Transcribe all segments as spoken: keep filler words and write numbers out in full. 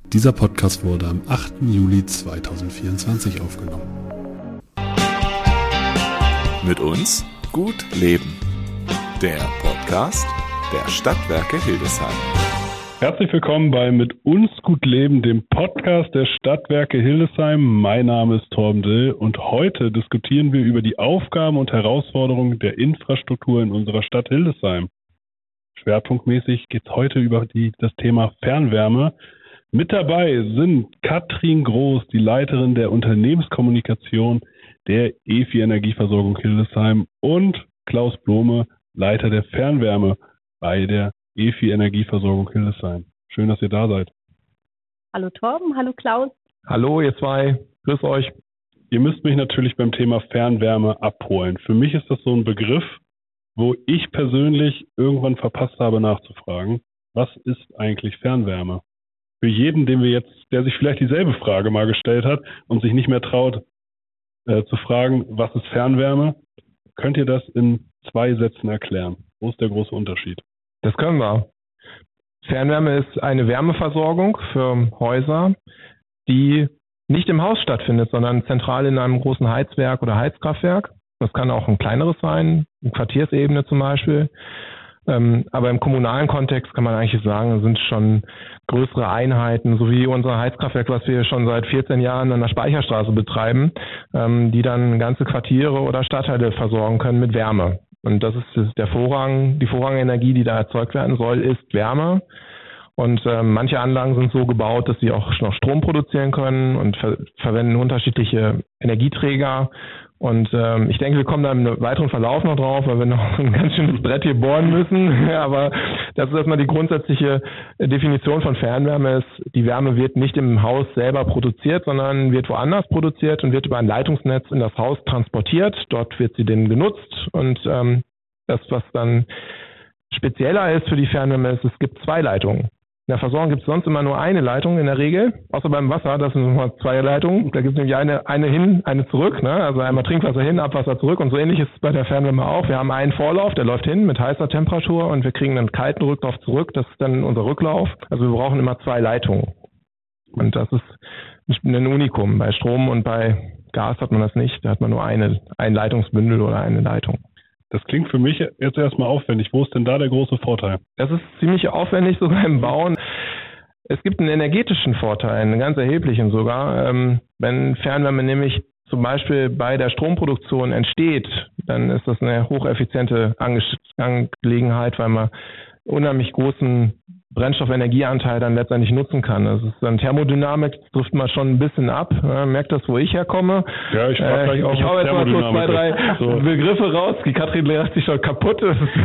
Dieser Podcast wurde am achten Juli zweitausendvierundzwanzig aufgenommen. Mit uns gut leben. Der Podcast der Stadtwerke Hildesheim. Herzlich willkommen bei Mit uns gut leben, dem Podcast der Stadtwerke Hildesheim. Mein Name ist Torben Dill und heute diskutieren wir über die Aufgaben und Herausforderungen der Infrastruktur in unserer Stadt Hildesheim. Schwerpunktmäßig geht es heute über die, das Thema Fernwärme. Mit dabei sind Katrin Groß, die Leiterin der Unternehmenskommunikation der E F I Energieversorgung Hildesheim, und Klaus Blome, Leiter der Fernwärme bei der E F I Energieversorgung Hildesheim. Schön, dass ihr da seid. Hallo Torben, hallo Klaus. Hallo ihr zwei, grüß euch. Ihr müsst mich natürlich beim Thema Fernwärme abholen. Für mich ist das so ein Begriff, wo ich persönlich irgendwann verpasst habe nachzufragen, was ist eigentlich Fernwärme? Für jeden, den wir jetzt, der sich vielleicht dieselbe Frage mal gestellt hat und sich nicht mehr traut äh, zu fragen, was ist Fernwärme, könnt ihr das in zwei Sätzen erklären? Wo ist der große Unterschied? Das können wir. Fernwärme ist eine Wärmeversorgung für Häuser, die nicht im Haus stattfindet, sondern zentral in einem großen Heizwerk oder Heizkraftwerk. Das kann auch ein kleineres sein, eine Quartiersebene zum Beispiel. Ähm, aber im kommunalen Kontext kann man eigentlich sagen, sind schon größere Einheiten, so wie unser Heizkraftwerk, was wir schon seit vierzehn Jahren an der Speicherstraße betreiben, ähm, die dann ganze Quartiere oder Stadtteile versorgen können mit Wärme. Und das ist der Vorrang, die Vorrangenergie, die da erzeugt werden soll, ist Wärme. Und ähm, manche Anlagen sind so gebaut, dass sie auch noch Strom produzieren können und ver- verwenden unterschiedliche Energieträger. Und ähm, ich denke, wir kommen da im weiteren Verlauf noch drauf, weil wir noch ein ganz schönes Brett hier bohren müssen. Aber das ist erstmal die grundsätzliche Definition von Fernwärme ist, die Wärme wird nicht im Haus selber produziert, sondern wird woanders produziert und wird über ein Leitungsnetz in das Haus transportiert. Dort wird sie dann genutzt und ähm, das, was dann spezieller ist für die Fernwärme, ist, es gibt zwei Leitungen. In der Versorgung gibt es sonst immer nur eine Leitung in der Regel, außer beim Wasser, das sind nochmal zwei Leitungen. Da gibt es nämlich eine, eine hin, eine zurück, ne? Also einmal Trinkwasser hin, Abwasser zurück, und so ähnlich ist es bei der Fernwärme auch. Wir haben einen Vorlauf, der läuft hin mit heißer Temperatur, und wir kriegen einen kalten Rücklauf zurück, das ist dann unser Rücklauf. Also wir brauchen immer zwei Leitungen. Und das ist ein Unikum. Bei Strom und bei Gas hat man das nicht, da hat man nur eine, ein Leitungsbündel oder eine Leitung. Das klingt für mich jetzt erstmal aufwendig. Wo ist denn da der große Vorteil? Das ist ziemlich aufwendig sogar im Bauen. Es gibt einen energetischen Vorteil, einen ganz erheblichen sogar. Ähm, wenn Fernwärme nämlich zum Beispiel bei der Stromproduktion entsteht, dann ist das eine hocheffiziente Angelegenheit, weil man unheimlich großen Brennstoffenergieanteil dann letztendlich nutzen kann. Das ist dann Thermodynamik, das trifft man schon ein bisschen ab. Ja, merkt das, wo ich herkomme. Ja, ich frage gleich äh, auch, ich hau jetzt mal so zwei, drei so Begriffe raus. Die Katrin lässt sich schon kaputt.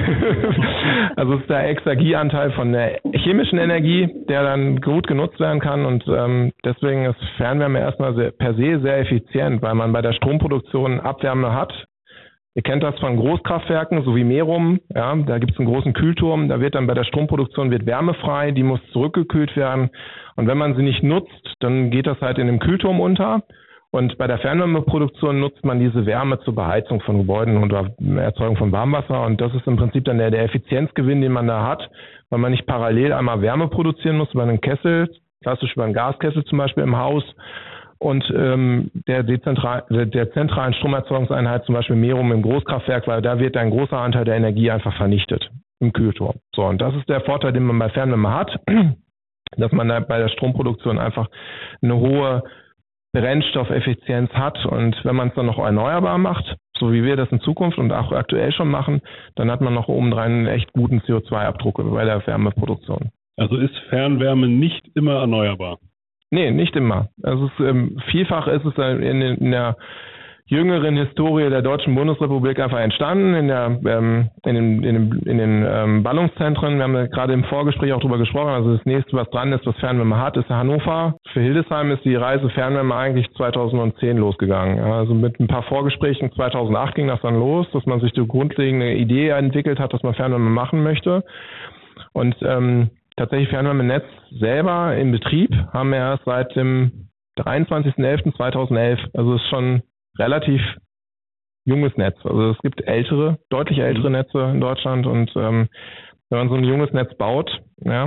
Also es ist der Exergieanteil von der chemischen Energie, der dann gut genutzt werden kann, und ähm, deswegen ist Fernwärme erstmal sehr, per se sehr effizient, weil man bei der Stromproduktion Abwärme hat. Ihr kennt das von Großkraftwerken, so wie Merum, ja, da gibt es einen großen Kühlturm, da wird dann bei der Stromproduktion wird Wärme frei, die muss zurückgekühlt werden, und wenn man sie nicht nutzt, dann geht das halt in dem Kühlturm unter, und bei der Fernwärmeproduktion nutzt man diese Wärme zur Beheizung von Gebäuden und Erzeugung von Warmwasser, und das ist im Prinzip dann der, der Effizienzgewinn, den man da hat, weil man nicht parallel einmal Wärme produzieren muss über einen Kessel, klassisch über einen Gaskessel zum Beispiel im Haus, und ähm, der, dezentral, der, der zentralen Stromerzeugungseinheit, zum Beispiel Merum im Großkraftwerk, weil da wird ein großer Anteil der Energie einfach vernichtet im Kühlturm. So, und das ist der Vorteil, den man bei Fernwärme hat, dass man da bei der Stromproduktion einfach eine hohe Brennstoffeffizienz hat, und wenn man es dann noch erneuerbar macht, so wie wir das in Zukunft und auch aktuell schon machen, dann hat man noch obendrein einen echt guten C O zwei Abdruck bei der Wärmeproduktion. Also ist Fernwärme nicht immer erneuerbar? Nee, nicht immer. Also es, ähm, vielfach ist es in, in der jüngeren Historie der Deutschen Bundesrepublik einfach entstanden, in der ähm, in den, in den, in den ähm, Ballungszentren. Wir haben ja gerade im Vorgespräch auch drüber gesprochen. Also das nächste, was dran ist, was Fernwärme hat, ist Hannover. Für Hildesheim ist die Reise Fernwärme eigentlich zweitausendzehn losgegangen. Also mit ein paar Vorgesprächen zweitausendacht ging das dann los, dass man sich die grundlegende Idee entwickelt hat, dass man Fernwärme machen möchte. Und ähm, tatsächlich Fernwärmenetz selber in Betrieb haben wir erst seit dem dreiundzwanzigsten elften zweitausendelf. Also es ist schon relativ junges Netz. Also es gibt ältere, deutlich ältere Netze in Deutschland, und ähm, wenn man so ein junges Netz baut, ja,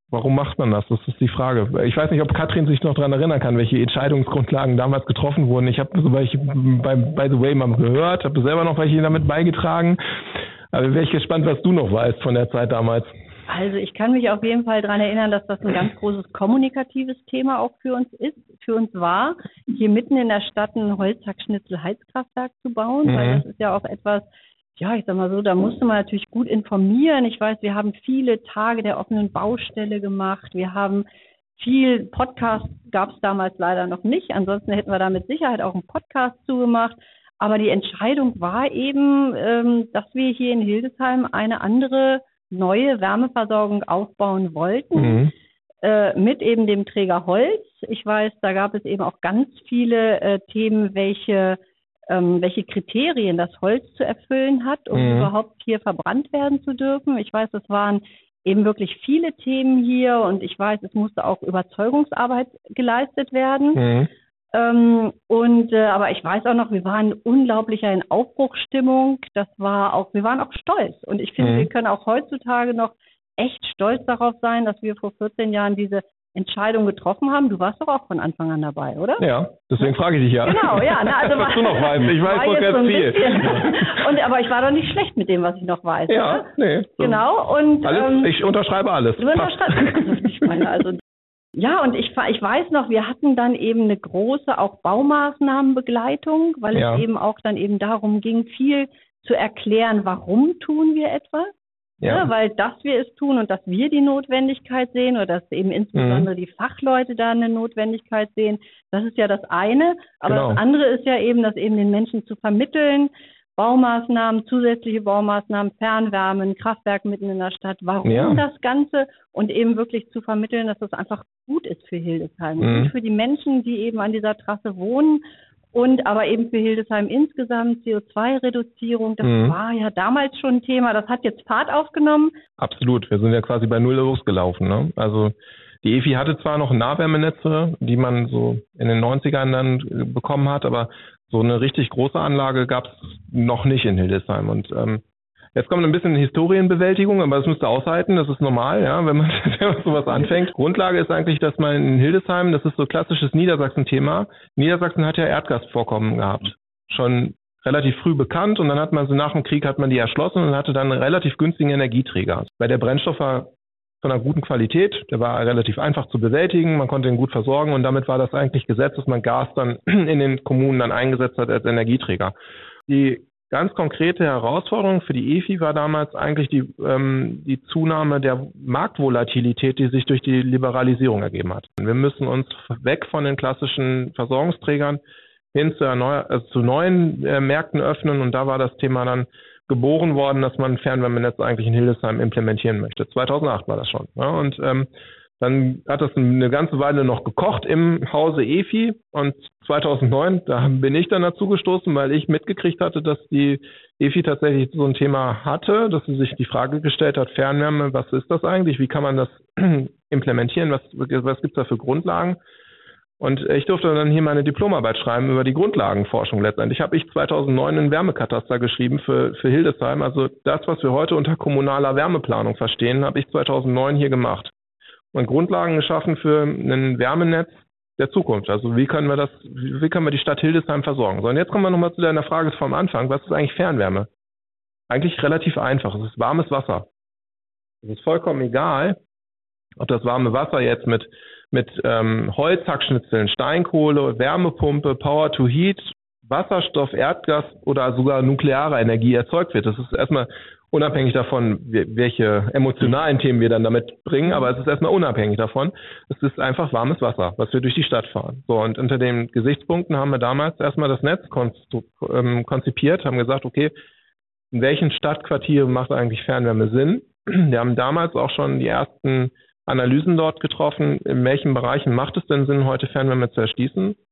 Warum macht man das? Das ist die Frage. Ich weiß nicht, ob Katrin sich noch daran erinnern kann, welche Entscheidungsgrundlagen damals getroffen wurden. Ich habe so welche bei By the Way mal gehört, habe selber noch welche damit beigetragen. Aber wäre ich gespannt, was du noch weißt von der Zeit damals. Also ich kann mich auf jeden Fall daran erinnern, dass das ein ganz großes kommunikatives Thema auch für uns ist, für uns war, hier mitten in der Stadt ein Holzhackschnitzel-Heizkraftwerk zu bauen, mhm. weil das ist ja auch etwas, ja, ich sag mal so, da musste man natürlich gut informieren. Ich weiß, wir haben viele Tage der offenen Baustelle gemacht. Wir haben viel Podcast, gab es damals leider noch nicht. Ansonsten hätten wir da mit Sicherheit auch einen Podcast zugemacht. Aber die Entscheidung war eben, ähm, dass wir hier in Hildesheim eine andere neue Wärmeversorgung aufbauen wollten, mhm. äh, mit eben dem Träger Holz. Ich weiß, da gab es eben auch ganz viele äh, Themen, welche, ähm, welche Kriterien das Holz zu erfüllen hat, um mhm. überhaupt hier verbrannt werden zu dürfen. Ich weiß, das waren eben wirklich viele Themen hier und ich weiß, es musste auch Überzeugungsarbeit geleistet werden. Mhm. Ähm, und äh, aber ich weiß auch noch, wir waren unglaublicher in Aufbruchsstimmung. Das war auch, wir waren auch stolz. Und ich finde, mhm. wir können auch heutzutage noch echt stolz darauf sein, dass wir vor vierzehn Jahren diese Entscheidung getroffen haben. Du warst doch auch von Anfang an dabei, oder? Ja, deswegen frage ich dich ja. Genau, ja. Na, also was du noch weißt. Ich weiß doch ganz viel. Und, aber ich war doch nicht schlecht mit dem, was ich noch weiß. Ja, oder? nee. So. Genau. Und alles, ähm, ich unterschreibe alles. Du unterschreibst. Ich meine, also ja, und ich, ich weiß noch, wir hatten dann eben eine große auch Baumaßnahmenbegleitung, weil ja. es eben auch dann eben darum ging, viel zu erklären, warum tun wir etwas. Ja. Ja, weil dass wir es tun und dass wir die Notwendigkeit sehen oder dass eben insbesondere mhm. die Fachleute da eine Notwendigkeit sehen, das ist ja das eine. Aber genau. das andere ist ja eben, das eben den Menschen zu vermitteln, Baumaßnahmen, zusätzliche Baumaßnahmen, Fernwärme, ein Kraftwerk mitten in der Stadt, warum ja. das Ganze und eben wirklich zu vermitteln, dass das einfach gut ist für Hildesheim mhm. und für die Menschen, die eben an dieser Trasse wohnen und aber eben für Hildesheim insgesamt C O zwei Reduzierung, das mhm. war ja damals schon ein Thema, das hat jetzt Fahrt aufgenommen. Absolut, wir sind ja quasi bei Null losgelaufen, ne? Also die E F I hatte zwar noch Nahwärmenetze, die man so in den neunzigern dann bekommen hat, aber so eine richtig große Anlage gab es noch nicht in Hildesheim. Und ähm, jetzt kommt ein bisschen Historienbewältigung, aber das müsst ihr aushalten, das ist normal, ja, wenn man, wenn man sowas anfängt. Grundlage ist eigentlich, dass man in Hildesheim, das ist so klassisches Niedersachsen-Thema, Niedersachsen hat ja Erdgasvorkommen gehabt, schon relativ früh bekannt und dann hat man so nach dem Krieg hat man die erschlossen und hatte dann einen relativ günstigen Energieträger. Weil der Brennstoff war von einer guten Qualität, der war relativ einfach zu bewältigen, man konnte ihn gut versorgen und damit war das eigentlich gesetzt, dass man Gas dann in den Kommunen dann eingesetzt hat als Energieträger. Die ganz konkrete Herausforderung für die E F I war damals eigentlich die, ähm, die Zunahme der Marktvolatilität, die sich durch die Liberalisierung ergeben hat. Wir müssen uns weg von den klassischen Versorgungsträgern hin zu, erneu- also zu neuen äh, Märkten öffnen und da war das Thema dann geboren worden, dass man Fernwärmenetz eigentlich in Hildesheim implementieren möchte. zweitausendacht war das schon. Ja, und ähm, dann hat das eine ganze Weile noch gekocht im Hause E F I und zweitausendneun, da bin ich dann dazu gestoßen, weil ich mitgekriegt hatte, dass die E F I tatsächlich so ein Thema hatte, dass sie sich die Frage gestellt hat, Fernwärme, was ist das eigentlich? Wie kann man das implementieren? Was, was gibt es da für Grundlagen? Und ich durfte dann hier meine Diplomarbeit schreiben über die Grundlagenforschung letztendlich. Habe ich zweitausendneun einen Wärmekataster geschrieben für, für Hildesheim. Also das, was wir heute unter kommunaler Wärmeplanung verstehen, habe ich zweitausendneun hier gemacht. Und Grundlagen geschaffen für ein Wärmenetz der Zukunft. Also wie können wir das, wie können wir die Stadt Hildesheim versorgen? So, und jetzt kommen wir nochmal zu deiner Frage vom Anfang. Was ist eigentlich Fernwärme? Eigentlich relativ einfach. Es ist warmes Wasser. Es ist vollkommen egal, ob das warme Wasser jetzt mit mit ähm, Holzhackschnitzeln, Steinkohle, Wärmepumpe, Power to Heat, Wasserstoff, Erdgas oder sogar nukleare Energie erzeugt wird. Das ist erstmal unabhängig davon, welche emotionalen Themen wir dann damit bringen, aber es ist erstmal unabhängig davon. Es ist einfach warmes Wasser, was wir durch die Stadt fahren. So, und unter den Gesichtspunkten haben wir damals erstmal das Netz konzipiert, haben gesagt, okay, in welchen Stadtquartieren macht eigentlich Fernwärme Sinn? Wir haben damals auch schon die ersten Analysen dort getroffen, in welchen Bereichen macht es denn Sinn, heute Fernwärme zu erschließen.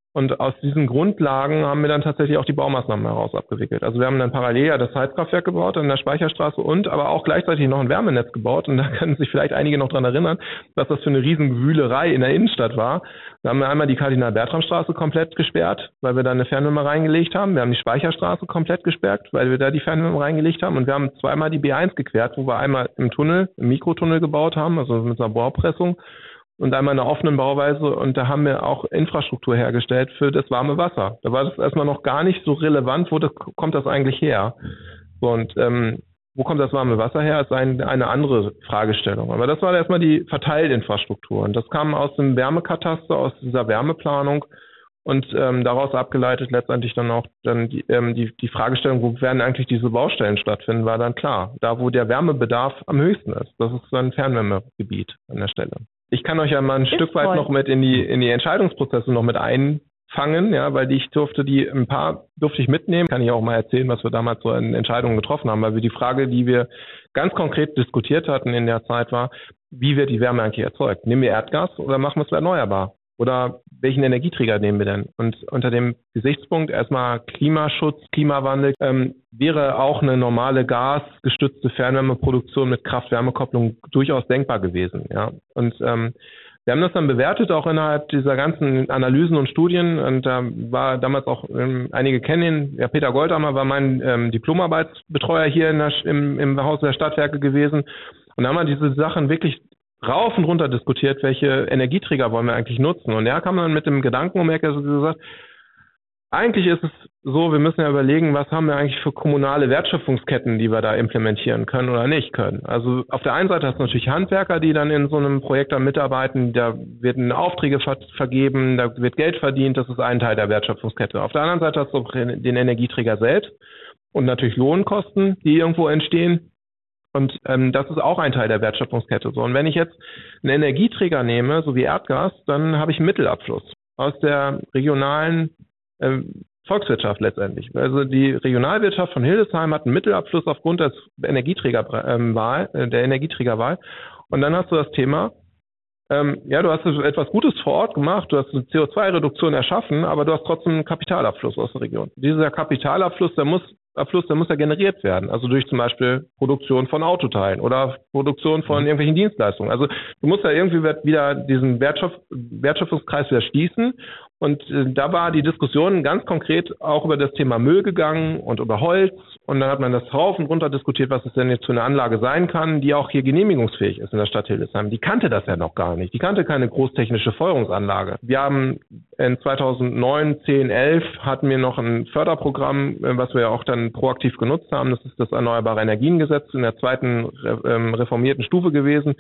Und aus diesen Grundlagen haben wir dann tatsächlich auch die Baumaßnahmen heraus abgewickelt. Also wir haben dann parallel ja das Heizkraftwerk gebaut an der Speicherstraße und aber auch gleichzeitig noch ein Wärmenetz gebaut. Und da können sich vielleicht einige noch dran erinnern, was das für eine Riesengewühlerei in der Innenstadt war. Da haben wir einmal die Kardinal-Bertram-Straße komplett gesperrt, weil wir da eine Fernwärme reingelegt haben. Wir haben die Speicherstraße komplett gesperrt, weil wir da die Fernwärme reingelegt haben. Und wir haben zweimal die B eins gequert, wo wir einmal im Tunnel, im Mikrotunnel gebaut haben, also mit einer Bohrpressung. Und einmal in einer offenen Bauweise und da haben wir auch Infrastruktur hergestellt für das warme Wasser. Da war das erstmal noch gar nicht so relevant, wo das, kommt das eigentlich her? Und ähm, wo kommt das warme Wasser her, ist ein, eine andere Fragestellung. Aber das war erstmal die Verteilinfrastruktur und das kam aus dem Wärmekataster, aus dieser Wärmeplanung und ähm, daraus abgeleitet letztendlich dann auch dann die, ähm, die, die Fragestellung, wo werden eigentlich diese Baustellen stattfinden, war dann klar. Da, wo der Wärmebedarf am höchsten ist, das ist ein Fernwärmegebiet an der Stelle. Ich kann euch ja mal ein ist Stück weit toll. noch mit in die in die Entscheidungsprozesse noch mit einfangen, ja, weil ich durfte die ein paar durfte ich mitnehmen. Kann ich auch mal erzählen, was wir damals so in Entscheidungen getroffen haben, weil wir die Frage, die wir ganz konkret diskutiert hatten in der Zeit war, wie wird die Wärme eigentlich erzeugt? Nehmen wir Erdgas oder machen wir es erneuerbar? Oder welchen Energieträger nehmen wir denn? Und unter dem Gesichtspunkt erstmal Klimaschutz, Klimawandel, ähm, wäre auch eine normale gasgestützte Fernwärmeproduktion mit Kraft-Wärme-Kopplung durchaus denkbar gewesen. Ja. Und ähm, wir haben das dann bewertet, auch innerhalb dieser ganzen Analysen und Studien. Und da war damals auch, ähm, einige kennen ihn, ja, Peter Goldammer war mein ähm, Diplomarbeitsbetreuer hier in der, im, im Haus der Stadtwerke gewesen. Und da haben wir diese Sachen wirklich rauf und runter diskutiert, welche Energieträger wollen wir eigentlich nutzen. Und er kam dann mit dem Gedanken um die Ecke, also gesagt, eigentlich ist es so, wir müssen ja überlegen, was haben wir eigentlich für kommunale Wertschöpfungsketten, die wir da implementieren können oder nicht können. Also auf der einen Seite hast du natürlich Handwerker, die dann in so einem Projekt dann mitarbeiten, da werden Aufträge ver- vergeben, da wird Geld verdient, das ist ein Teil der Wertschöpfungskette. Auf der anderen Seite hast du den Energieträger selbst und natürlich Lohnkosten, die irgendwo entstehen. Und ähm, das ist auch ein Teil der Wertschöpfungskette. So, und wenn ich jetzt einen Energieträger nehme, so wie Erdgas, dann habe ich einen Mittelabfluss aus der regionalen ähm, Volkswirtschaft letztendlich. Also die Regionalwirtschaft von Hildesheim hat einen Mittelabfluss aufgrund des Energieträgerwahl, äh, der Energieträgerwahl. Und dann hast du das Thema, ähm, ja, du hast etwas Gutes vor Ort gemacht, du hast eine C O zwei Reduktion erschaffen, aber du hast trotzdem einen Kapitalabfluss aus der Region. Dieser Kapitalabfluss, der muss Abfluss, der muss ja generiert werden. Also durch zum Beispiel Produktion von Autoteilen oder Produktion von irgendwelchen Dienstleistungen. Also du musst ja irgendwie wieder diesen Wertschöpf Wertschöpfungskreis wieder schließen. Und äh, da war die Diskussion ganz konkret auch über das Thema Müll gegangen und über Holz. Und dann hat man das rauf und runter diskutiert, was es denn jetzt für eine Anlage sein kann, die auch hier genehmigungsfähig ist in der Stadt Hildesheim. Die kannte das ja noch gar nicht. Die kannte keine großtechnische Feuerungsanlage. Wir haben in zweitausendneun, zehn, elf hatten wir noch ein Förderprogramm, was wir ja auch dann proaktiv genutzt haben. Das ist das Erneuerbare Energiengesetz in der zweiten ähm, reformierten Stufe gewesen,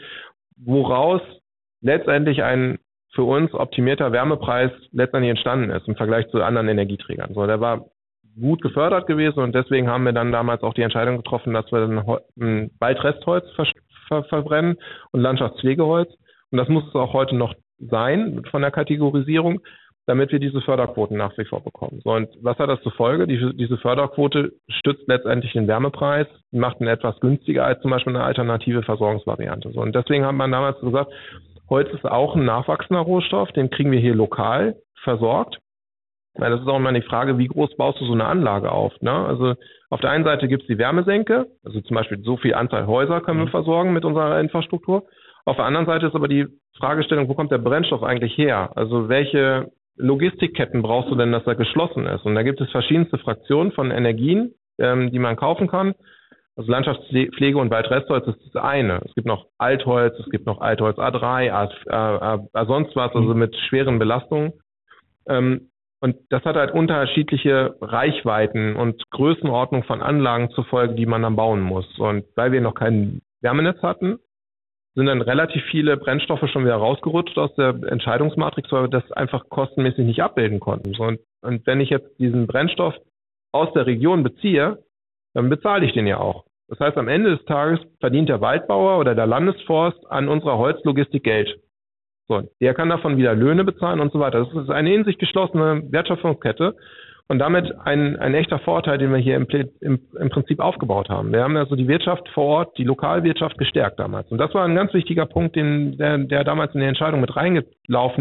woraus letztendlich ein für uns optimierter Wärmepreis letztendlich entstanden ist im Vergleich zu anderen Energieträgern. So, der war gut gefördert gewesen und deswegen haben wir dann damals auch die Entscheidung getroffen, dass wir dann ein Waldrestholz ver ver verbrennen und Landschaftspflegeholz. Und das muss es auch heute noch sein von der Kategorisierung, damit wir diese Förderquoten nach wie vor bekommen. So, und was hat das zur Folge? Die, diese Förderquote stützt letztendlich den Wärmepreis, macht ihn etwas günstiger als zum Beispiel eine alternative Versorgungsvariante. So, und deswegen hat man damals gesagt, Holz ist auch ein nachwachsender Rohstoff, den kriegen wir hier lokal versorgt. Weil das ist auch immer die Frage, wie groß baust du so eine Anlage auf? Ne? Also auf der einen Seite gibt es die Wärmesenke, also zum Beispiel so viel Anzahl Häuser können wir versorgen mit unserer Infrastruktur. Auf der anderen Seite ist aber die Fragestellung, wo kommt der Brennstoff eigentlich her? Also welche Logistikketten brauchst du denn, dass er geschlossen ist? Und da gibt es verschiedenste Fraktionen von Energien, ähm, die man kaufen kann. Also Landschaftspflege und Waldrestholz ist das eine. Es gibt noch Altholz, es gibt noch Altholz A drei, A, A, A sonst was, also mit schweren Belastungen. Ähm, und das hat halt unterschiedliche Reichweiten und Größenordnung von Anlagen zur Folge, die man dann bauen muss. Und weil wir noch kein Wärmenetz hatten, sind dann relativ viele Brennstoffe schon wieder rausgerutscht aus der Entscheidungsmatrix, weil wir das einfach kostenmäßig nicht abbilden konnten. Und, und wenn ich jetzt diesen Brennstoff aus der Region beziehe, dann bezahle ich den ja auch. Das heißt, am Ende des Tages verdient der Waldbauer oder der Landesforst an unserer Holzlogistik Geld. So, der kann davon wieder Löhne bezahlen und so weiter. Das ist eine in sich geschlossene Wertschöpfungskette und damit ein, ein echter Vorteil, den wir hier im, im, im Prinzip aufgebaut haben. Wir haben also die Wirtschaft vor Ort, die Lokalwirtschaft gestärkt damals. Und das war ein ganz wichtiger Punkt, den, der, der damals in die Entscheidung mit reingelaufen ist.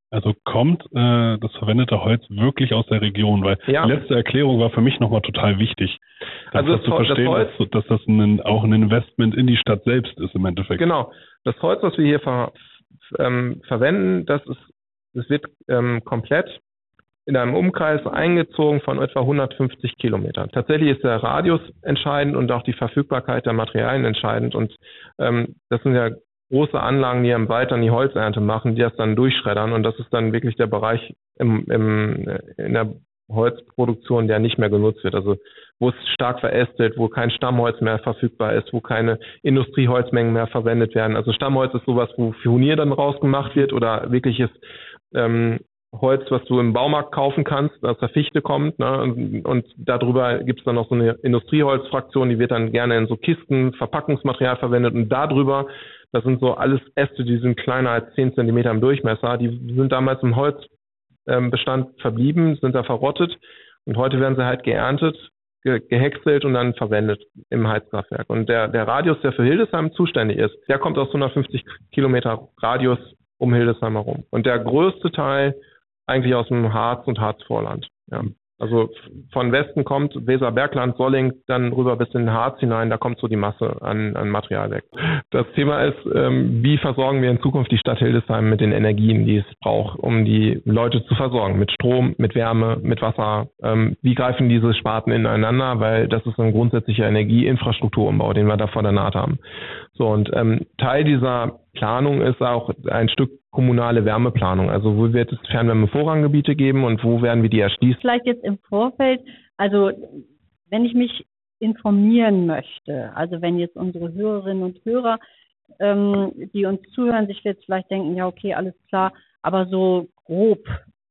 Also kommt äh, das verwendete Holz wirklich aus der Region? Weil ja. die letzte Erklärung war für mich nochmal total wichtig. Also das zu verstehen, das Holz, dass, dass das ein, auch ein Investment in die Stadt selbst ist im Endeffekt. Genau. Das Holz, was wir hier ver, ähm, verwenden, das ist, das wird ähm, komplett in einem Umkreis eingezogen von etwa hundertfünfzig Kilometern. Tatsächlich ist der Radius entscheidend und auch die Verfügbarkeit der Materialien entscheidend. Und ähm, das sind ja große Anlagen, die im Wald dann die Holzernte machen, die das dann durchschreddern. Und das ist dann wirklich der Bereich im, im, in der Holzproduktion, der nicht mehr genutzt wird. Also wo es stark verästelt, wo kein Stammholz mehr verfügbar ist, wo keine Industrieholzmengen mehr verwendet werden. Also Stammholz ist sowas, wo Furnier dann rausgemacht wird oder wirkliches ähm, Holz, was du im Baumarkt kaufen kannst, aus der Fichte kommt, ne? Und, und darüber gibt es dann noch so eine Industrieholzfraktion, die wird dann gerne in so Kisten, Verpackungsmaterial verwendet und darüber, das sind so alles Äste, die sind kleiner als zehn Zentimeter im Durchmesser, die sind damals im Holzbestand verblieben, sind da verrottet und heute werden sie halt geerntet, ge- gehäckselt und dann verwendet im Heizkraftwerk. Und der, der Radius, der für Hildesheim zuständig ist, der kommt aus hundertfünfzig Kilometer Radius um Hildesheim herum. Und der größte Teil eigentlich aus dem Harz und Harzvorland. Ja. Also von Westen kommt Weserbergland, Solling, dann rüber bis in den Harz hinein, da kommt so die Masse an, an Material weg. Das Thema ist, ähm, wie versorgen wir in Zukunft die Stadt Hildesheim mit den Energien, die es braucht, um die Leute zu versorgen, mit Strom, mit Wärme, mit Wasser. Ähm, wie greifen diese Sparten ineinander, weil das ist ein grundsätzlicher Energieinfrastrukturumbau, den wir da vor der Naht haben. So, und ähm, Teil dieser Planung ist auch ein Stück kommunale Wärmeplanung. Also wo wird es Fernwärmevorranggebiete geben und wo werden wir die erschließen? Vielleicht jetzt im Vorfeld, also wenn ich mich informieren möchte, also wenn jetzt unsere Hörerinnen und Hörer, ähm, die uns zuhören, sich jetzt vielleicht denken, ja okay, alles klar, aber so grob,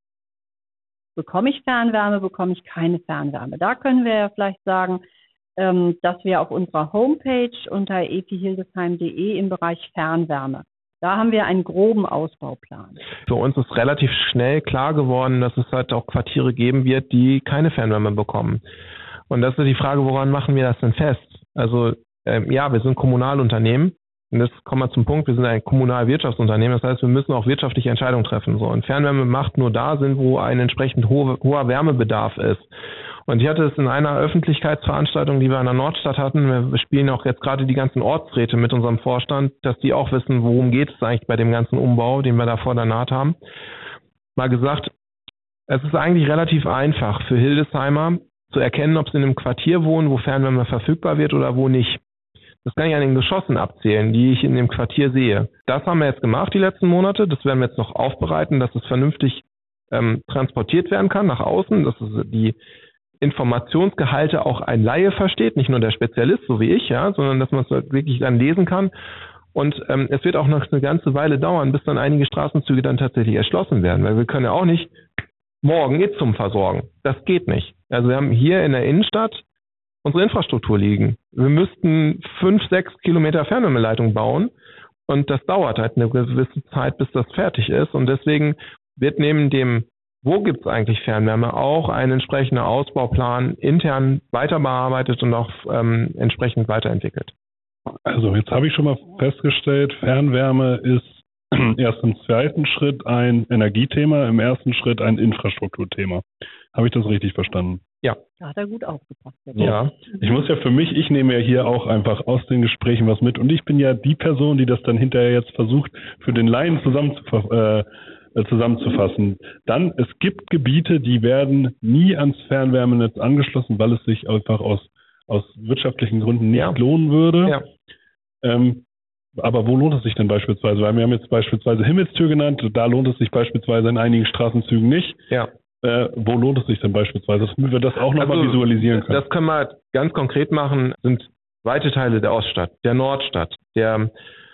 bekomme ich Fernwärme, bekomme ich keine Fernwärme? Da können wir ja vielleicht sagen, ähm, dass wir auf unserer Homepage unter e p hildesheim punkt de im Bereich Fernwärme, da haben wir einen groben Ausbauplan. Für uns ist relativ schnell klar geworden, dass es halt auch Quartiere geben wird, die keine Fernwärme bekommen. Und das ist die Frage, woran machen wir das denn fest? Also ähm, ja, wir sind Kommunalunternehmen und das kommen wir zum Punkt, wir sind ein Kommunalwirtschaftsunternehmen, das heißt, wir müssen auch wirtschaftliche Entscheidungen treffen. So, und Fernwärme macht nur da Sinn, wo ein entsprechend hohe, hoher Wärmebedarf ist. Und ich hatte es in einer Öffentlichkeitsveranstaltung, die wir an der Nordstadt hatten, wir spielen auch jetzt gerade die ganzen Ortsräte mit unserem Vorstand, dass die auch wissen, worum geht es eigentlich bei dem ganzen Umbau, den wir da vor der Naht haben. Mal gesagt, es ist eigentlich relativ einfach für Hildesheimer zu erkennen, ob sie in einem Quartier wohnen, wo Fernwärme verfügbar wird oder wo nicht. Das kann ich an den Geschossen abzählen, die ich in dem Quartier sehe. Das haben wir jetzt gemacht die letzten Monate, das werden wir jetzt noch aufbereiten, dass es vernünftig ähm, transportiert werden kann nach außen, dass es die Informationsgehalte auch ein Laie versteht, nicht nur der Spezialist, so wie ich, ja, sondern dass man es halt wirklich dann lesen kann. Und ähm, es wird auch noch eine ganze Weile dauern, bis dann einige Straßenzüge dann tatsächlich erschlossen werden, weil wir können ja auch nicht morgen Itzum versorgen. Das geht nicht. Also wir haben hier in der Innenstadt unsere Infrastruktur liegen. Wir müssten fünf, sechs Kilometer Fernwärmeleitung bauen und das dauert halt eine gewisse Zeit, bis das fertig ist. Und deswegen wird neben dem wo gibt es eigentlich Fernwärme, auch ein entsprechender Ausbauplan intern weiter bearbeitet und auch ähm, entsprechend weiterentwickelt. Also jetzt habe ich schon mal festgestellt, Fernwärme ist erst im zweiten Schritt ein Energiethema, im ersten Schritt ein Infrastrukturthema. Habe ich das richtig verstanden? Ja. Da hat er gut aufgepasst. Ja. Ich muss ja für mich, ich nehme ja hier auch einfach aus den Gesprächen was mit und ich bin ja die Person, die das dann hinterher jetzt versucht, für den Laien zusammenzufassen. Äh, zusammenzufassen. Dann, es gibt Gebiete, die werden nie ans Fernwärmenetz angeschlossen, weil es sich einfach aus, aus wirtschaftlichen Gründen nicht ja. lohnen würde. Ja. Ähm, aber wo lohnt es sich denn beispielsweise? Weil wir haben jetzt beispielsweise Himmelstür genannt, da lohnt es sich beispielsweise in einigen Straßenzügen nicht. Ja. Äh, wo lohnt es sich denn beispielsweise? Damit wir das auch nochmal also, visualisieren können. Das können wir ganz konkret machen, sind weite Teile der Oststadt, der Nordstadt, der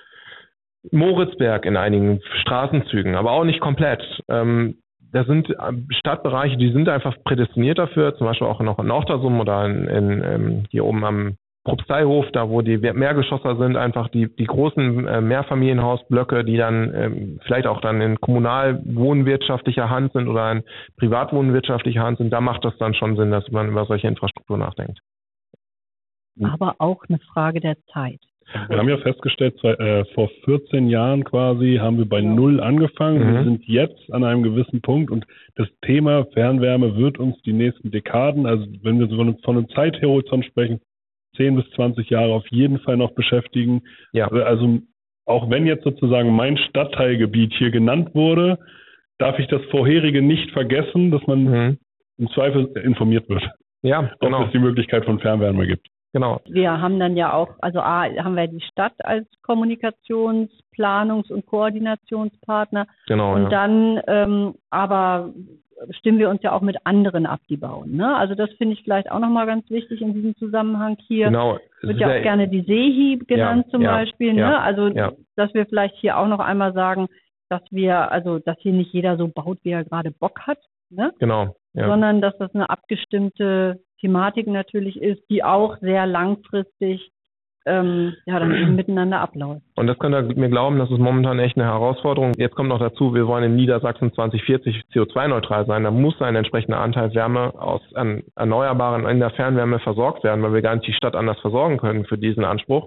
Moritzberg in einigen Straßenzügen, aber auch nicht komplett. Ähm, das sind Stadtbereiche, die sind einfach prädestiniert dafür, zum Beispiel auch noch in Nochtersum oder in, in, in, hier oben am Propsteihof, da wo die Mehrgeschosser sind, einfach die, die großen äh, Mehrfamilienhausblöcke, die dann ähm, vielleicht auch dann in kommunalwohnwirtschaftlicher Hand sind oder in privatwohnwirtschaftlicher Hand sind, da macht das dann schon Sinn, dass man über solche Infrastruktur nachdenkt. Aber auch eine Frage der Zeit. Wir haben ja festgestellt, zwei, äh, vor vierzehn Jahren quasi haben wir bei Null angefangen. Mhm. Wir sind jetzt an einem gewissen Punkt und das Thema Fernwärme wird uns die nächsten Dekaden, also wenn wir so von, von einem Zeithorizont sprechen, zehn bis zwanzig Jahre auf jeden Fall noch beschäftigen. Ja. Also auch wenn jetzt sozusagen mein Stadtteilgebiet hier genannt wurde, darf ich das vorherige nicht vergessen, dass man Mhm. im Zweifel informiert wird, Ja, genau. ob es die Möglichkeit von Fernwärme gibt. Genau. Wir haben dann ja auch, also A, haben wir die Stadt als Kommunikations-, Planungs- und Koordinationspartner. Genau, Und ja. dann ähm, aber stimmen wir uns ja auch mit anderen ab, die bauen. Ne? Also das finde ich vielleicht auch nochmal ganz wichtig in diesem Zusammenhang hier. Genau. Es Wird ist ja auch ja- gerne die Seehieb genannt Ja, zum ja, Beispiel. ja, Ne? Also ja. dass wir vielleicht hier auch noch einmal sagen, dass wir, also dass hier nicht jeder so baut, wie er gerade Bock hat, ne? Genau. Ja. Sondern dass das eine abgestimmte Thematik natürlich ist, die auch sehr langfristig ähm, ja dann eben miteinander abläuft. Und das könnt ihr mir glauben, das ist momentan echt eine Herausforderung. Jetzt kommt noch dazu, wir wollen in Niedersachsen zwanzig vierzig C O zwei neutral sein. Da muss ein entsprechender Anteil Wärme aus an Erneuerbaren in der Fernwärme versorgt werden, weil wir gar nicht die Stadt anders versorgen können für diesen Anspruch.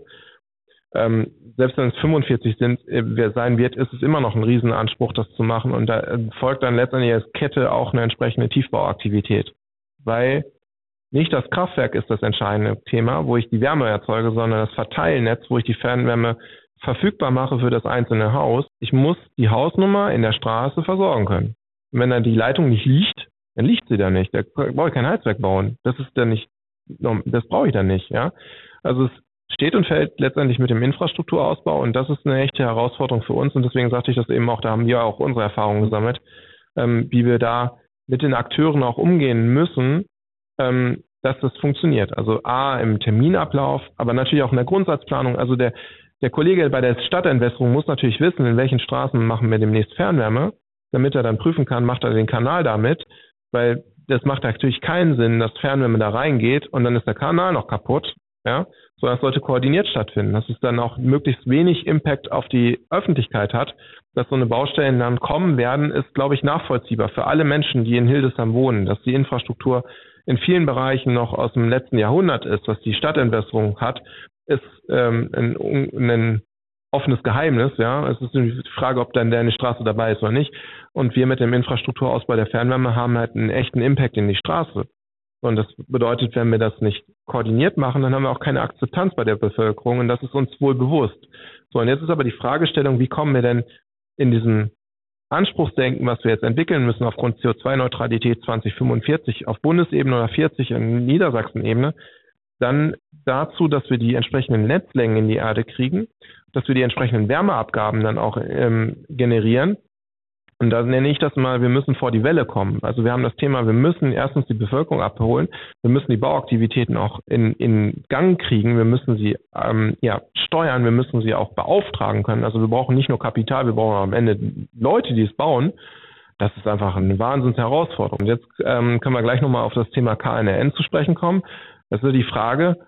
Ähm, selbst wenn es fünfundvierzig sind, wer sein wird, ist es immer noch ein Riesenanspruch, das zu machen. Und da äh, folgt dann letztendlich als Kette auch eine entsprechende Tiefbauaktivität. Weil nicht das Kraftwerk ist das entscheidende Thema, wo ich die Wärme erzeuge, sondern das Verteilnetz, wo ich die Fernwärme verfügbar mache für das einzelne Haus. Ich muss die Hausnummer in der Straße versorgen können. Und wenn dann die Leitung nicht liegt, dann liegt sie da nicht. Da brauche ich kein Heizwerk bauen. Das ist dann nicht, das brauche ich dann nicht, ja. Also es steht und fällt letztendlich mit dem Infrastrukturausbau und das ist eine echte Herausforderung für uns und deswegen sagte ich das eben auch, da haben wir auch unsere Erfahrungen gesammelt, ähm, wie wir da mit den Akteuren auch umgehen müssen, ähm, dass das funktioniert. Also A, im Terminablauf, aber natürlich auch in der Grundsatzplanung. Also der, der Kollege bei der Stadtentwässerung muss natürlich wissen, in welchen Straßen machen wir demnächst Fernwärme, damit er dann prüfen kann, macht er den Kanal damit, weil das macht natürlich keinen Sinn, dass Fernwärme da reingeht und dann ist der Kanal noch kaputt, ja, sondern es sollte koordiniert stattfinden, dass es dann auch möglichst wenig Impact auf die Öffentlichkeit hat, dass so eine Baustellen dann kommen werden, ist, glaube ich, nachvollziehbar für alle Menschen, die in Hildesheim wohnen, dass die Infrastruktur in vielen Bereichen noch aus dem letzten Jahrhundert ist, was die Stadtentwässerung hat, ist ähm, ein, ein offenes Geheimnis, ja. Es ist die Frage, ob dann deine Straße dabei ist oder nicht. Und wir mit dem Infrastrukturausbau der Fernwärme haben halt einen echten Impact in die Straße. Und das bedeutet, wenn wir das nicht koordiniert machen, dann haben wir auch keine Akzeptanz bei der Bevölkerung und das ist uns wohl bewusst. So, und jetzt ist aber die Fragestellung, wie kommen wir denn in diesem Anspruchsdenken, was wir jetzt entwickeln müssen aufgrund C O zwei Neutralität zwanzig fünfundvierzig auf Bundesebene oder vierzig in Niedersachsen-Ebene, dann dazu, dass wir die entsprechenden Netzlängen in die Erde kriegen, dass wir die entsprechenden Wärmeabgaben dann auch ähm, generieren. Und da nenne ich das mal, wir müssen vor die Welle kommen. Also wir haben das Thema, wir müssen erstens die Bevölkerung abholen, wir müssen die Bauaktivitäten auch in, in Gang kriegen, wir müssen sie ähm, ja, steuern, wir müssen sie auch beauftragen können. Also wir brauchen nicht nur Kapital, wir brauchen am Ende Leute, die es bauen. Das ist einfach eine Wahnsinnsherausforderung. Und jetzt ähm, können wir gleich nochmal auf das Thema K N R N zu sprechen kommen. Das ist die Frage,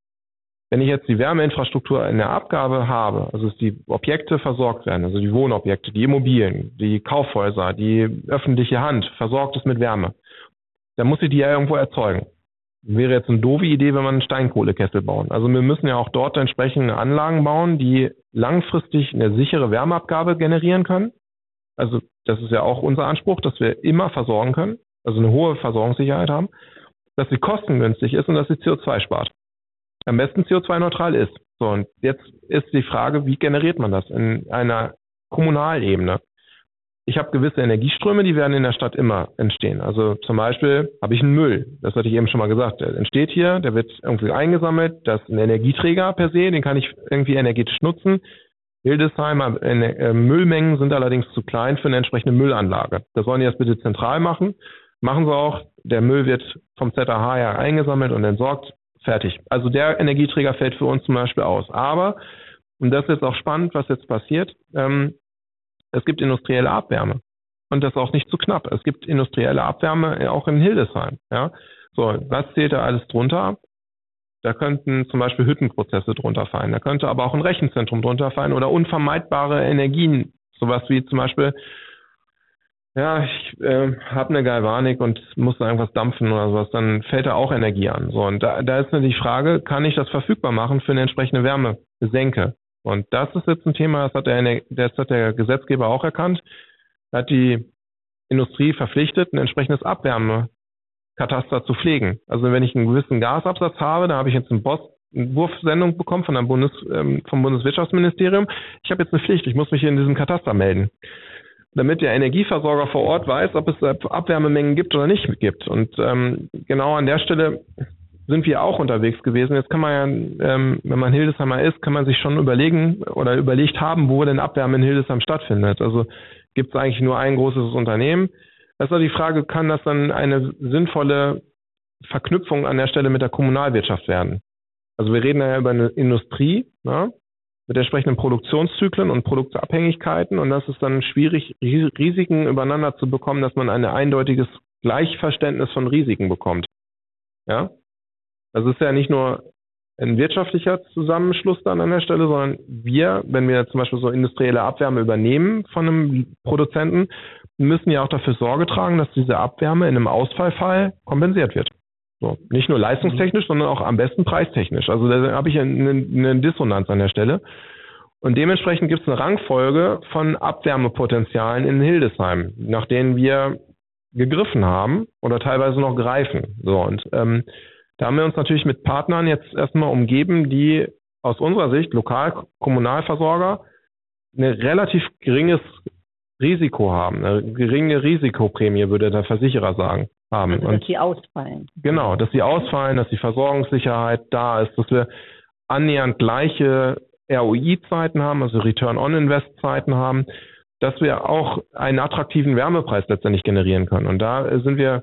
wenn ich jetzt die Wärmeinfrastruktur in der Abgabe habe, also dass die Objekte versorgt werden, also die Wohnobjekte, die Immobilien, die Kaufhäuser, die öffentliche Hand versorgt ist mit Wärme, dann muss ich die ja irgendwo erzeugen. Wäre jetzt eine doofe Idee, wenn man einen Steinkohlekessel bauen. Also wir müssen ja auch dort entsprechende Anlagen bauen, die langfristig eine sichere Wärmeabgabe generieren können. Also das ist ja auch unser Anspruch, dass wir immer versorgen können, also eine hohe Versorgungssicherheit haben, dass sie kostengünstig ist und dass sie C O zwei spart. Am besten C O zwei neutral ist. So, und jetzt ist die Frage, wie generiert man das in einer Kommunalebene? Ich habe gewisse Energieströme, die werden in der Stadt immer entstehen. Also zum Beispiel habe ich einen Müll, das hatte ich eben schon mal gesagt, der entsteht hier, der wird irgendwie eingesammelt, das ist ein Energieträger per se, den kann ich irgendwie energetisch nutzen. Hildesheimer äh, Müllmengen sind allerdings zu klein für eine entsprechende Müllanlage. Das sollen die das bitte zentral machen. Machen sie auch. Der Müll wird vom Z A H her eingesammelt und entsorgt. Fertig. Also der Energieträger fällt für uns zum Beispiel aus. Aber, und das ist jetzt auch spannend, was jetzt passiert, ähm, es gibt industrielle Abwärme. Und das ist auch nicht zu knapp. Es gibt industrielle Abwärme auch in Hildesheim. Ja? So, was zählt da alles drunter? Da könnten zum Beispiel Hüttenprozesse drunter fallen. Da könnte aber auch ein Rechenzentrum drunter fallen oder unvermeidbare Energien. Sowas wie zum Beispiel ja, ich äh, habe eine Galvanik und muss da irgendwas dampfen oder sowas, dann fällt da auch Energie an. So, und da, da ist natürlich die Frage, kann ich das verfügbar machen für eine entsprechende Wärmesenke? Und das ist jetzt ein Thema, das hat der, das hat der Gesetzgeber auch erkannt. Da hat die Industrie verpflichtet, ein entsprechendes Abwärmekataster zu pflegen. Also wenn ich einen gewissen Gasabsatz habe, da habe ich jetzt einen Boss, eine Wurfsendung bekommen von der Bundes, ähm, vom Bundeswirtschaftsministerium. Ich habe jetzt eine Pflicht, ich muss mich hier in diesem Kataster melden, damit der Energieversorger vor Ort weiß, ob es Abwärmemengen gibt oder nicht gibt. Und ähm, genau an der Stelle sind wir auch unterwegs gewesen. Jetzt kann man ja, ähm, wenn man Hildesheimer ist, kann man sich schon überlegen oder überlegt haben, wo denn Abwärme in Hildesheim stattfindet. Also gibt es eigentlich nur ein großes Unternehmen. Das ist auch die Frage, kann das dann eine sinnvolle Verknüpfung an der Stelle mit der Kommunalwirtschaft werden? Also wir reden ja über eine Industrie, ne, mit entsprechenden Produktionszyklen und Produktabhängigkeiten, und das ist dann schwierig, Risiken übereinander zu bekommen, dass man ein eindeutiges Gleichverständnis von Risiken bekommt. Ja, das ist ja nicht nur ein wirtschaftlicher Zusammenschluss dann an der Stelle, sondern wir, wenn wir zum Beispiel so industrielle Abwärme übernehmen von einem Produzenten, müssen ja auch dafür Sorge tragen, dass diese Abwärme in einem Ausfallfall kompensiert wird. So, nicht nur leistungstechnisch, sondern auch am besten preistechnisch. Also da habe ich eine, eine Dissonanz an der Stelle. Und dementsprechend gibt es eine Rangfolge von Abwärmepotenzialen in Hildesheim, nach denen wir gegriffen haben oder teilweise noch greifen. So, und ähm, da haben wir uns natürlich mit Partnern jetzt erstmal umgeben, die aus unserer Sicht, Lokal-Kommunalversorger, ein relativ geringes Risiko haben, eine geringe Risikoprämie, würde der Versicherer sagen. Haben. Also, dass und sie ausfallen. Genau, dass sie ausfallen, dass die Versorgungssicherheit da ist, dass wir annähernd gleiche R O I-Zeiten haben, also Return-on-Invest-Zeiten haben, dass wir auch einen attraktiven Wärmepreis letztendlich generieren können. Und da sind wir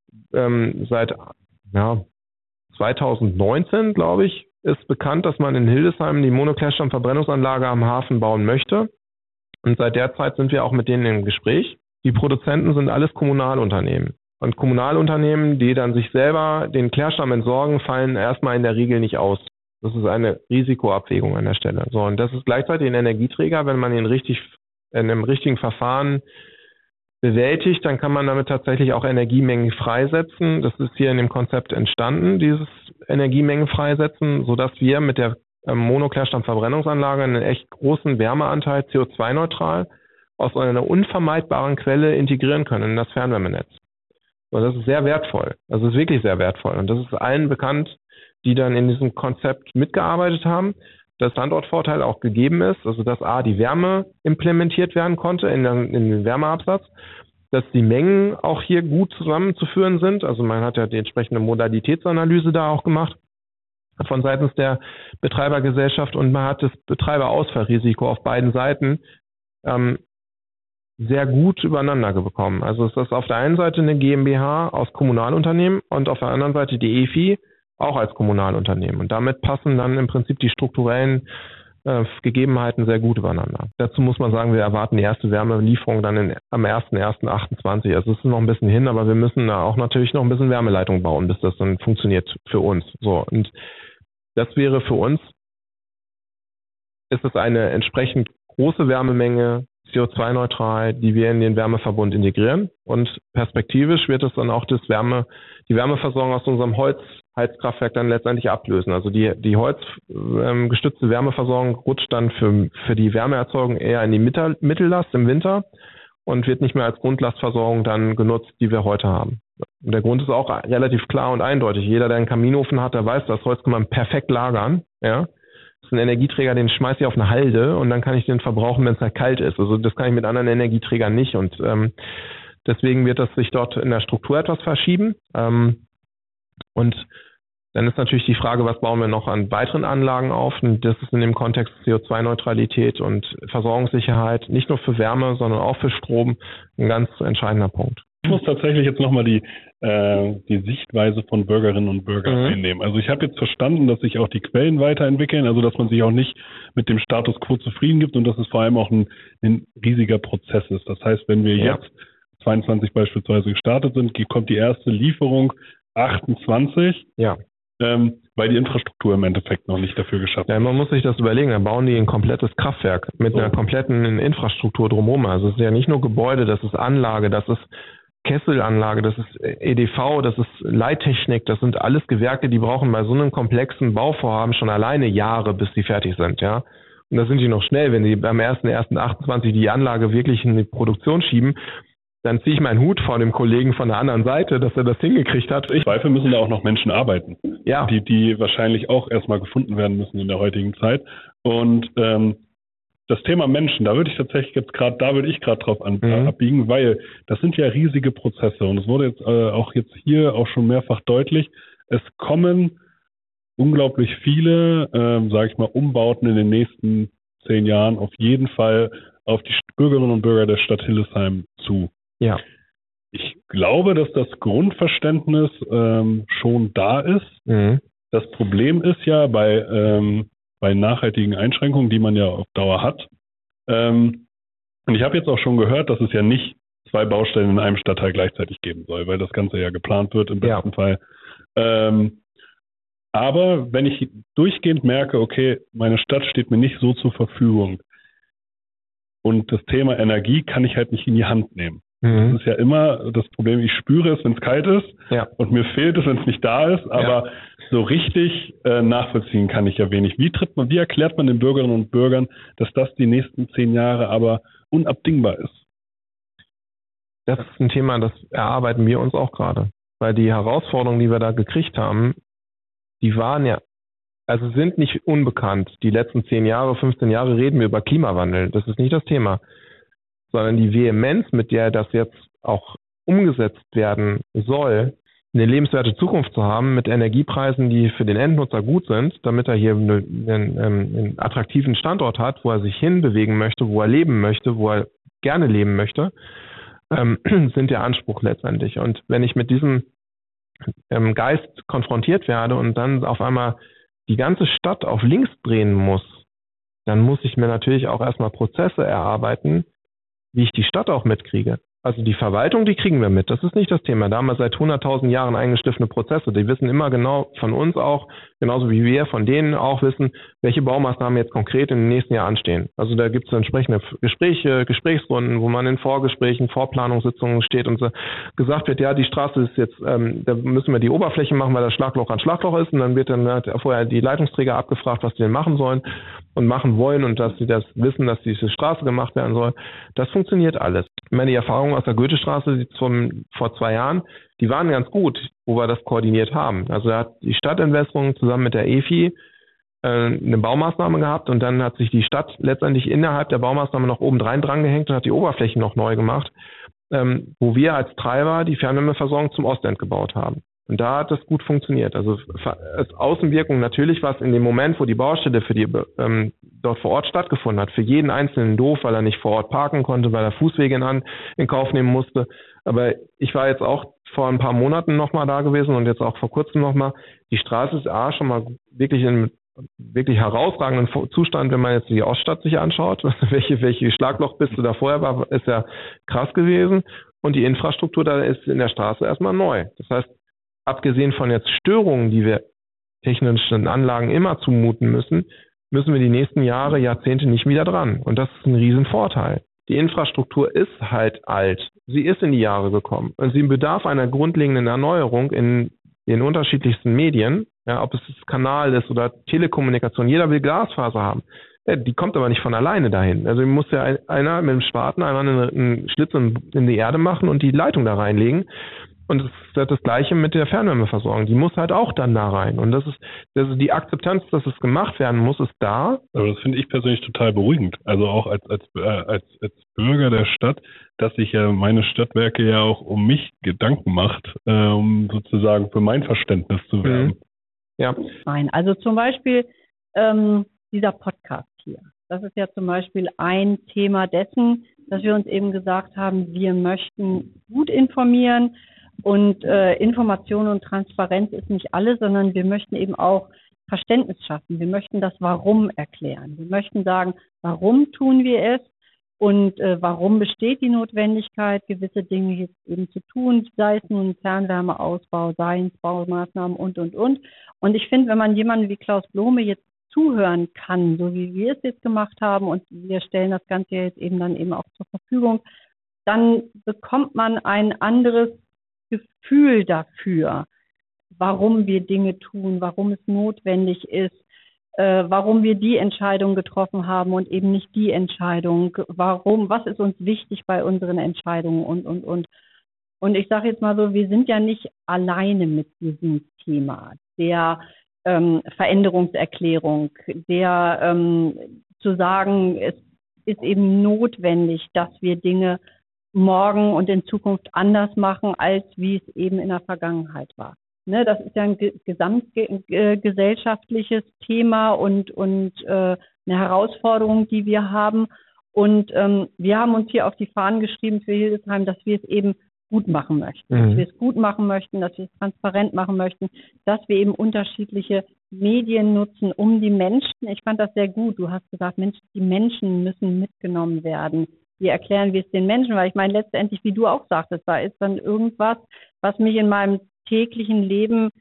ähm, seit ja, zweitausendneunzehn, glaube ich, ist bekannt, dass man in Hildesheim die Monoklärstamm-Verbrennungsanlage am Hafen bauen möchte. Und seit der Zeit sind wir auch mit denen im Gespräch. Die Produzenten sind alles Kommunalunternehmen. Und Kommunalunternehmen, die dann sich selber den Klärstamm entsorgen, fallen erstmal in der Regel nicht aus. Das ist eine Risikoabwägung an der Stelle. So, und das ist gleichzeitig ein Energieträger, wenn man ihn richtig in einem richtigen Verfahren bewältigt, dann kann man damit tatsächlich auch Energiemengen freisetzen. Das ist hier in dem Konzept entstanden, dieses Energiemengen freisetzen, sodass wir mit der Monoklärstamm-Verbrennungsanlage einen echt großen Wärmeanteil C O zwei neutral aus einer unvermeidbaren Quelle integrieren können in das Fernwärmenetz. Und das ist sehr wertvoll. Also es ist wirklich sehr wertvoll. Und das ist allen bekannt, die dann in diesem Konzept mitgearbeitet haben, dass Standortvorteil auch gegeben ist, also dass A, die Wärme implementiert werden konnte in den, in den Wärmeabsatz, dass die Mengen auch hier gut zusammenzuführen sind. Also man hat ja die entsprechende Modalitätsanalyse da auch gemacht von seitens der Betreibergesellschaft, und man hat das Betreiberausfallrisiko auf beiden Seiten ähm, sehr gut übereinander bekommen. Also es ist auf der einen Seite eine GmbH aus Kommunalunternehmen und auf der anderen Seite die E F I auch als Kommunalunternehmen. Und damit passen dann im Prinzip die strukturellen äh, Gegebenheiten sehr gut übereinander. Dazu muss man sagen, wir erwarten die erste Wärmelieferung dann in, am ersten ersten achtundzwanzig. Also es ist noch ein bisschen hin, aber wir müssen da auch natürlich noch ein bisschen Wärmeleitung bauen, bis das dann funktioniert für uns. So, und das wäre für uns, ist es eine entsprechend große Wärmemenge, C O zwei neutral, die wir in den Wärmeverbund integrieren, und perspektivisch wird es dann auch das Wärme, die Wärmeversorgung aus unserem Holzheizkraftwerk dann letztendlich ablösen. Also die, die holzgestützte ähm, Wärmeversorgung rutscht dann für, für die Wärmeerzeugung eher in die Mittel, Mittellast im Winter und wird nicht mehr als Grundlastversorgung dann genutzt, die wir heute haben. Und der Grund ist auch relativ klar und eindeutig. Jeder, der einen Kaminofen hat, der weiß, das Holz kann man perfekt lagern, ja. Das ist ein Energieträger, den schmeiße ich auf eine Halde und dann kann ich den verbrauchen, wenn es halt kalt ist. Also das kann ich mit anderen Energieträgern nicht, und ähm, deswegen wird das sich dort in der Struktur etwas verschieben. Ähm, und dann ist natürlich die Frage, was bauen wir noch an weiteren Anlagen auf? Und das ist in dem Kontext C O zwei Neutralität und Versorgungssicherheit nicht nur für Wärme, sondern auch für Strom ein ganz entscheidender Punkt. Ich muss tatsächlich jetzt nochmal die, äh, die Sichtweise von Bürgerinnen und Bürgern mhm. einnehmen. Also ich habe jetzt verstanden, dass sich auch die Quellen weiterentwickeln, also dass man sich auch nicht mit dem Status quo zufrieden gibt und dass es vor allem auch ein, ein riesiger Prozess ist. Das heißt, wenn wir ja. jetzt zweiundzwanzig beispielsweise gestartet sind, kommt die erste Lieferung achtundzwanzig. Ja. ähm, weil die Infrastruktur im Endeffekt noch nicht dafür geschaffen ist. Ja, man muss sich das überlegen, da bauen die ein komplettes Kraftwerk mit so einer kompletten Infrastruktur drumherum. Also es ist ja nicht nur Gebäude, das ist Anlage, das ist Kesselanlage, das ist E D V, das ist Leittechnik, das sind alles Gewerke, die brauchen bei so einem komplexen Bauvorhaben schon alleine Jahre, bis sie fertig sind, ja. Und da sind die noch schnell, wenn sie beim ersten ersten achtundzwanzig die Anlage wirklich in die Produktion schieben, dann ziehe ich meinen Hut vor dem Kollegen von der anderen Seite, dass er das hingekriegt hat. Ich Zweifel müssen da auch noch Menschen arbeiten, ja. die, die wahrscheinlich auch erstmal gefunden werden müssen in der heutigen Zeit. Und ähm, das Thema Menschen, da würde ich tatsächlich jetzt gerade, da würde ich gerade drauf an, mhm. abbiegen, weil das sind ja riesige Prozesse und es wurde jetzt äh, auch jetzt hier auch schon mehrfach deutlich, es kommen unglaublich viele, ähm, sage ich mal, Umbauten in den nächsten zehn Jahren auf jeden Fall auf die Bürgerinnen und Bürger der Stadt Hildesheim zu. Ja. Ich glaube, dass das Grundverständnis ähm, schon da ist. Mhm. Das Problem ist ja bei, ähm, bei nachhaltigen Einschränkungen, die man ja auf Dauer hat. Ähm, und ich habe jetzt auch schon gehört, dass es ja nicht zwei Baustellen in einem Stadtteil gleichzeitig geben soll, weil das Ganze ja geplant wird im besten ja. Fall. Ähm, aber wenn ich durchgehend merke, okay, meine Stadt steht mir nicht so zur Verfügung und das Thema Energie kann ich halt nicht in die Hand nehmen. Mhm. Das ist ja immer das Problem, ich spüre es, wenn es kalt ist ja. und mir fehlt es, wenn es nicht da ist, aber ja. so richtig äh, nachvollziehen kann ich ja wenig. Wie tritt man, wie erklärt man den Bürgerinnen und Bürgern, dass das die nächsten zehn Jahre aber unabdingbar ist? Das ist ein Thema, das erarbeiten wir uns auch gerade, weil die Herausforderungen, die wir da gekriegt haben, die waren ja, also sind nicht unbekannt. Die letzten zehn Jahre, fünfzehn Jahre reden wir über Klimawandel. Das ist nicht das Thema. Sondern die Vehemenz, mit der das jetzt auch umgesetzt werden soll, eine lebenswerte Zukunft zu haben mit Energiepreisen, die für den Endnutzer gut sind, damit er hier einen, einen, einen attraktiven Standort hat, wo er sich hinbewegen möchte, wo er leben möchte, wo er gerne leben möchte, ähm, sind der Anspruch letztendlich. Und wenn ich mit diesem ähm, Geist konfrontiert werde und dann auf einmal die ganze Stadt auf links drehen muss, dann muss ich mir natürlich auch erstmal Prozesse erarbeiten, wie ich die Stadt auch mitkriege. Also die Verwaltung, die kriegen wir mit. Das ist nicht das Thema. Da haben wir seit hunderttausend Jahren eingestiftene Prozesse. Die wissen immer genau von uns auch, genauso wie wir von denen auch wissen, welche Baumaßnahmen jetzt konkret im nächsten Jahr anstehen. Also da gibt es entsprechende Gespräche, Gesprächsrunden, wo man in Vorgesprächen, Vorplanungssitzungen steht und so gesagt wird, ja, die Straße ist jetzt, ähm, da müssen wir die Oberfläche machen, weil das Schlagloch an Schlagloch ist. Und dann wird dann halt vorher die Leitungsträger abgefragt, was die denn machen sollen und machen wollen und dass sie das wissen, dass diese Straße gemacht werden soll. Das funktioniert alles. Ich meine, die Erfahrungen aus der Goethestraße die zum, vor zwei Jahren, die waren ganz gut, wo wir das koordiniert haben. Also da hat die Stadtentwässerung zusammen mit der E F I äh, eine Baumaßnahme gehabt und dann hat sich die Stadt letztendlich innerhalb der Baumaßnahme noch obendrein dran gehängt und hat die Oberflächen noch neu gemacht, ähm, wo wir als Treiber die Fernwärmeversorgung zum Ostend gebaut haben. Und da hat das gut funktioniert. Also als Außenwirkung natürlich was in dem Moment, wo die Baustelle für die ähm, dort vor Ort stattgefunden hat, für jeden Einzelnen doof, weil er nicht vor Ort parken konnte, weil er Fußwege in, an, in Kauf nehmen musste. Aber ich war jetzt auch vor ein paar Monaten nochmal da gewesen und jetzt auch vor kurzem nochmal. Die Straße ist A schon mal wirklich in wirklich herausragenden Zustand, wenn man jetzt die Oststadt sich anschaut. welche, welche Schlaglochbiste da vorher war, ist ja krass gewesen. Und die Infrastruktur da ist in der Straße erstmal neu. Das heißt, abgesehen von jetzt Störungen, die wir technischen Anlagen immer zumuten müssen, müssen wir die nächsten Jahre, Jahrzehnte nicht wieder dran. Und das ist ein Riesenvorteil. Die Infrastruktur ist halt alt. Sie ist in die Jahre gekommen. Und sie bedarf einer grundlegenden Erneuerung in den unterschiedlichsten Medien. Ja, ob es das Kanal ist oder Telekommunikation. Jeder will Glasfaser haben. Ja, die kommt aber nicht von alleine dahin. Also muss ja einer mit dem Spaten einmal einen Schlitz in die Erde machen und die Leitung da reinlegen. Und es ist das Gleiche mit der Fernwärmeversorgung. Die muss halt auch dann da rein. Und das ist, das ist die Akzeptanz, dass es gemacht werden muss, ist da. Aber das finde ich persönlich total beruhigend. Also auch als, als, äh, als, als Bürger der Stadt, dass sich ja meine Stadtwerke ja auch um mich Gedanken macht, äh, um sozusagen für mein Verständnis zu werben. Mhm. Ja. Nein, also zum Beispiel ähm, dieser Podcast hier. Das ist ja zum Beispiel ein Thema dessen, dass wir uns eben gesagt haben, wir möchten gut informieren. Und äh, Information und Transparenz ist nicht alles, sondern wir möchten eben auch Verständnis schaffen. Wir möchten das Warum erklären. Wir möchten sagen, warum tun wir es und äh, warum besteht die Notwendigkeit, gewisse Dinge jetzt eben zu tun, sei es nun Fernwärmeausbau, sei es Baumaßnahmen und, und, und. Und ich finde, wenn man jemanden wie Klaus Blome jetzt zuhören kann, so wie wir es jetzt gemacht haben und wir stellen das Ganze jetzt eben dann eben auch zur Verfügung, dann bekommt man ein anderes Gefühl dafür, warum wir Dinge tun, warum es notwendig ist, äh, warum wir die Entscheidung getroffen haben und eben nicht die Entscheidung, warum, was ist uns wichtig bei unseren Entscheidungen und, und, und. Und ich sage jetzt mal so, wir sind ja nicht alleine mit diesem Thema der ähm, Veränderungserklärung, der ähm, zu sagen, es ist eben notwendig, dass wir Dinge morgen und in Zukunft anders machen, als wie es eben in der Vergangenheit war. Ne, das ist ja ein ge- gesamtgesellschaftliches Thema und, und äh, eine Herausforderung, die wir haben. Und ähm, wir haben uns hier auf die Fahnen geschrieben für Hildesheim, dass wir es eben gut machen möchten. Mhm. Dass wir es gut machen möchten, dass wir es transparent machen möchten, dass wir eben unterschiedliche Medien nutzen, um die Menschen, ich fand das sehr gut, du hast gesagt, Mensch, die Menschen müssen mitgenommen werden. Wie erklären wir es den Menschen? Weil ich meine, letztendlich, wie du auch sagtest, da ist dann irgendwas, was mich in meinem täglichen Leben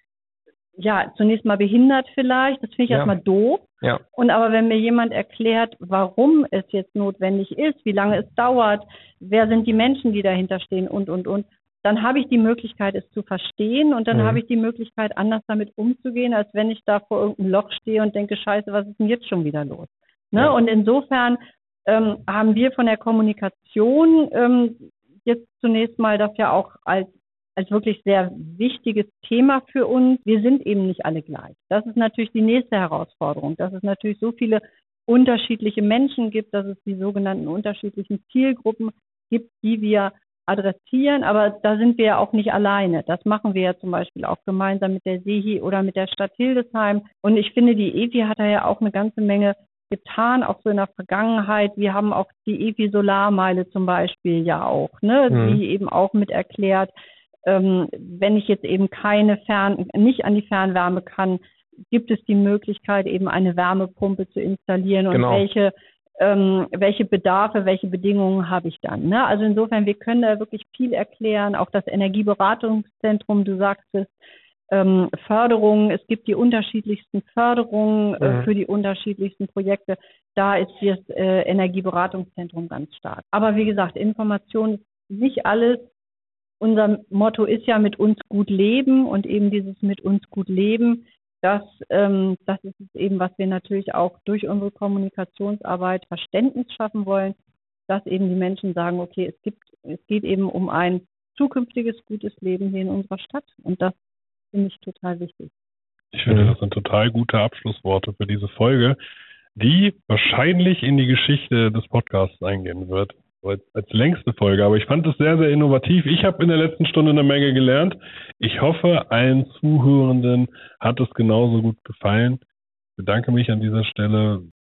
ja zunächst mal behindert vielleicht. Das finde ich ja. erstmal doof. Ja. Und aber wenn mir jemand erklärt, warum es jetzt notwendig ist, wie lange es dauert, wer sind die Menschen, die dahinter stehen und, und, und, dann habe ich die Möglichkeit, es zu verstehen und dann mhm. habe ich die Möglichkeit, anders damit umzugehen, als wenn ich da vor irgendeinem Loch stehe und denke, scheiße, was ist denn jetzt schon wieder los? Ne? Ja. Und insofern ähm, haben wir von der Kommunikation ähm, jetzt zunächst mal das ja auch als als wirklich sehr wichtiges Thema für uns. Wir sind eben nicht alle gleich. Das ist natürlich die nächste Herausforderung, dass es natürlich so viele unterschiedliche Menschen gibt, dass es die sogenannten unterschiedlichen Zielgruppen gibt, die wir adressieren. Aber da sind wir ja auch nicht alleine. Das machen wir ja zum Beispiel auch gemeinsam mit der SEHI oder mit der Stadt Hildesheim. Und ich finde, die E F I hat da ja auch eine ganze Menge getan, auch so in der Vergangenheit. Wir haben auch die E F I Solarmeile zum Beispiel ja auch, ne, mhm. die eben auch mit erklärt, Ähm, wenn ich jetzt eben keine Fern, nicht an die Fernwärme kann, gibt es die Möglichkeit, eben eine Wärmepumpe zu installieren und genau. welche, ähm, welche Bedarfe, welche Bedingungen habe ich dann. Ne? Also insofern, wir können da wirklich viel erklären, auch das Energieberatungszentrum, du sagtest, ähm, Förderungen, es gibt die unterschiedlichsten Förderungen äh, mhm. für die unterschiedlichsten Projekte, da ist das äh, Energieberatungszentrum ganz stark. Aber wie gesagt, Information ist nicht alles. Unser Motto ist ja mit uns gut leben und eben dieses mit uns gut leben, das, ähm, das ist es eben, was wir natürlich auch durch unsere Kommunikationsarbeit Verständnis schaffen wollen, dass eben die Menschen sagen, okay, es gibt, es geht eben um ein zukünftiges gutes Leben hier in unserer Stadt und das finde ich total wichtig. Ich finde, das sind total gute Abschlussworte für diese Folge, die wahrscheinlich in die Geschichte des Podcasts eingehen wird. Als, als längste Folge, aber ich fand es sehr, sehr innovativ. Ich habe in der letzten Stunde eine Menge gelernt. Ich hoffe, allen Zuhörenden hat es genauso gut gefallen. Ich bedanke mich an dieser Stelle